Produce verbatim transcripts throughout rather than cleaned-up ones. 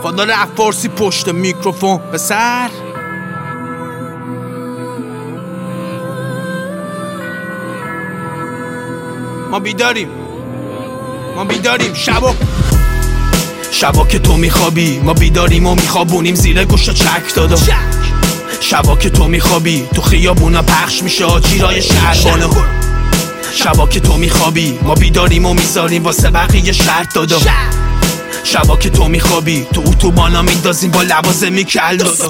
خدا رفت فارسی پشت میکروفون به سر. ما بیداریم ما بیداریم شبا شبا که تو میخوابی ما بیداریم و میخوابونیم زیر گوشت چک دادا. شبا که تو میخوابی تو خیابونا پخش میشه آجیرای شهربانه. شبا که تو میخوابی ما بیداریم و میذاریم واسه بقیه شرط دادا. شبا که تو میخوابی تو اتوبانا میندازیم با لوازمی کل دادا.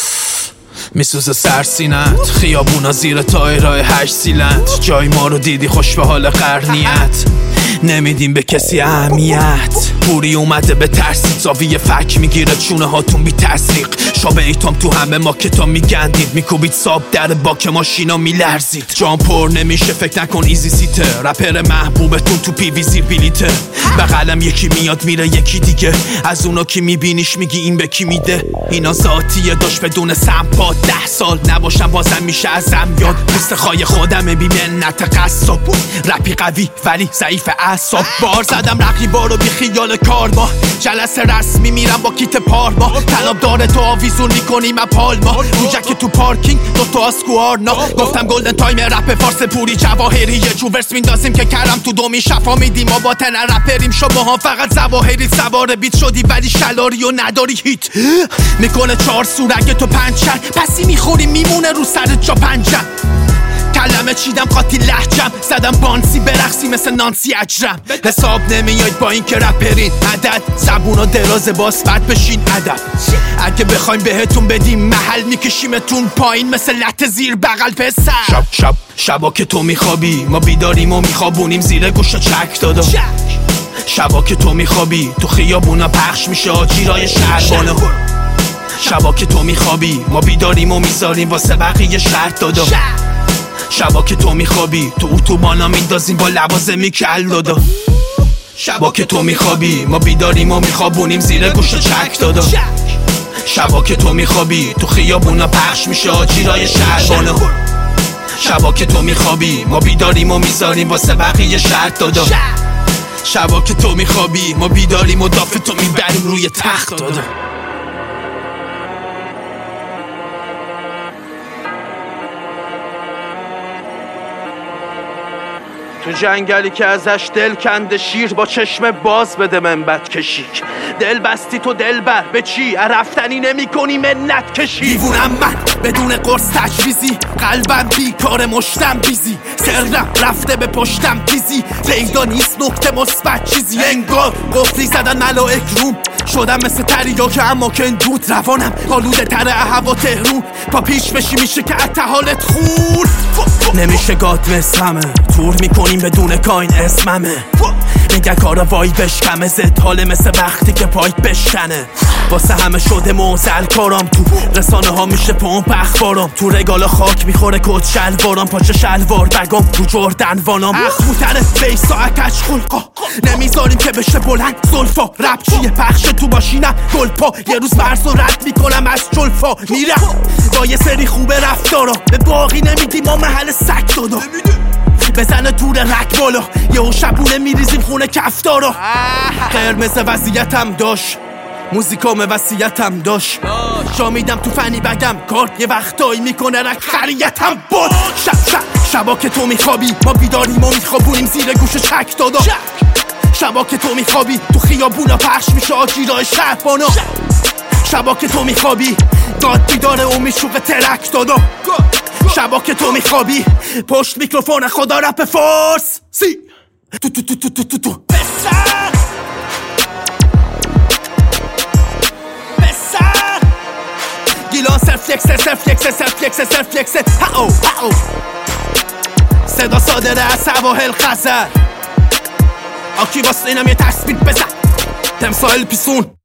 میسوزه سرسینت خیابونا زیر تایرای هشت سیلند. جای ما رو دیدی خوش به حال قرنیت نمیدیم به کسی اهمیت. پوری اومده به ترسید زاویه فک میگیره چونه هاتون بی تسریق. شابه ایتام تو همه ما که تا میگندید میکوبید ساب در باک ماشینا میلرزید. جام پر نمیشه فکر نکن ایزی سیته. رپر محبوبتون تو پی وی زیر بلیته. بغلم یکی میاد میره یکی دیگه. از اونا کی میبینیش میگی این به کی میده. اینا ذاتیه داشت بدون سمپات. ده سال نباشم بازم میشه ازم یاد. مثل خای خودمه بی منت قصاب. رپی قوی ولی ضعیف اعصاب. بار زدم رقیبا رو بی خیال کارما. جلسه رسمی میرم با کیت پارما. طلب داره تو آویزون میکنیم پالما. رو جک تو پارکینگ دوتا اسکوارنا. گفتم گلدن تایم رپ فارس پوری جواهری. یه جو ورس میندازیم که کرم تو دومی شفا میدیم. ما با تن رپریم شما ها فقط زواهری. سوار بیت شدی ولی شلاری و نداری هیت. میکنه چهار سورگه تو پنچن. پسی میخوری میمونه رو سر جا پنجم. کلمه چیدم قاطی لحجم. زدم بانسی برقصی مثل نانسی اجرم. حساب نمیاید با این که رپرین عدد. زبونا دراز باز بد بشین ادب. اگه بخوایم بهتون بدیم محل میکشیمتون پایین مثل لط زیر بغل پسر. شب شب شبا که تو میخوابی ما بیداریم و میخوابونیم زیر گوشت چک دادا. شبا که تو میخوابی تو خیابونا پخش میشه آجیرای شهربانه. شبا که تو میخوابی ما بیداریم و میذاریم واسه بقیه شرط دادا. شبا که تو میخوابی تو اتوبانا میندازیم با لوازمی کل دادا. شبا که تو میخوابی ما بیداریم و میخوابونیم زیر گوشت چک دادا. شبا که تو میخوابی تو خیابونا پخش میشه آجیرای شهربانه. شبا که تو میخوابی ما بیداریم و میذاریم واسه بقیه شرط دادا. شبا که تو میخوابی ما بیداریم و دافتو میبریم روی تخت دادا. تو جنگلی که ازش دل کنده شیر با چشم باز بده منبت کشیک. دل بستی تو دل بر به چی رفتنی نمی کنی منت کشی. دیوونم من بدون قرص تجویزی. قلبم بیکار مشتم بیزی. سرم رفته به پشتم تیزی. پیدا نیست نکته مثبت چیزی. انگار قفلی زدن ملائک روم. شدم مثل تریاک اما کندود. روانم آلوده تر هوا تهرون. پا پیش بشی میشه که اتحالت خور. نمیشه گاد مثلمه تور میکنیم بدون کاین اسممه. میگه کارا وای بشکمه. زد حاله مثل وقتی که پایت بشکنه. واسه همه شده موزل کارام. تو رسانه ها میشه پمپ اخبارم. تو رگال خاک میخوره کت شلوارم. پاچه شلوار بگم رو جردن وانام. اخموتره بیسا اکش خلقا. نمیذاریم که بشه بلند زلفا. رپ چیه پخش تو باشینم گلپا. یه روز برز و رد میکنم از جلفا. میرم با یه سری خوبه رفتارا. به باقی نمیدیم ما محل سک دادا. بزنه تور رک بالا. یهو شبونه میریزیم خونه کفتارا. قرمز وضعیتم داشت. موزیکام وصیتم داشت. جا میدم تو فنی بگم کارت یه وقتایی میکنه رک خریتم بود. شب شب شبا که تو میخوابی ما بیداریم و میخوابونیم زیر گوش چک دادا. شبا که تو میخوابی تو خیابونا پخش میشه آجیرای شهربانا. شبا که تو میخوابی داد بیداره و میشوق ترک دادا. شبا که تو میخوابی پشت میکروفون خدا رپ فارس سی تو تو تو تو تو تو تو بسر بسر گیلان سرفلکس سرفلکس سرفلکس سرفلکس هاو هاو. صدا صادره از سواحل خزر. آکی واسه اینم یه تصویر بزن. تمثال پیسون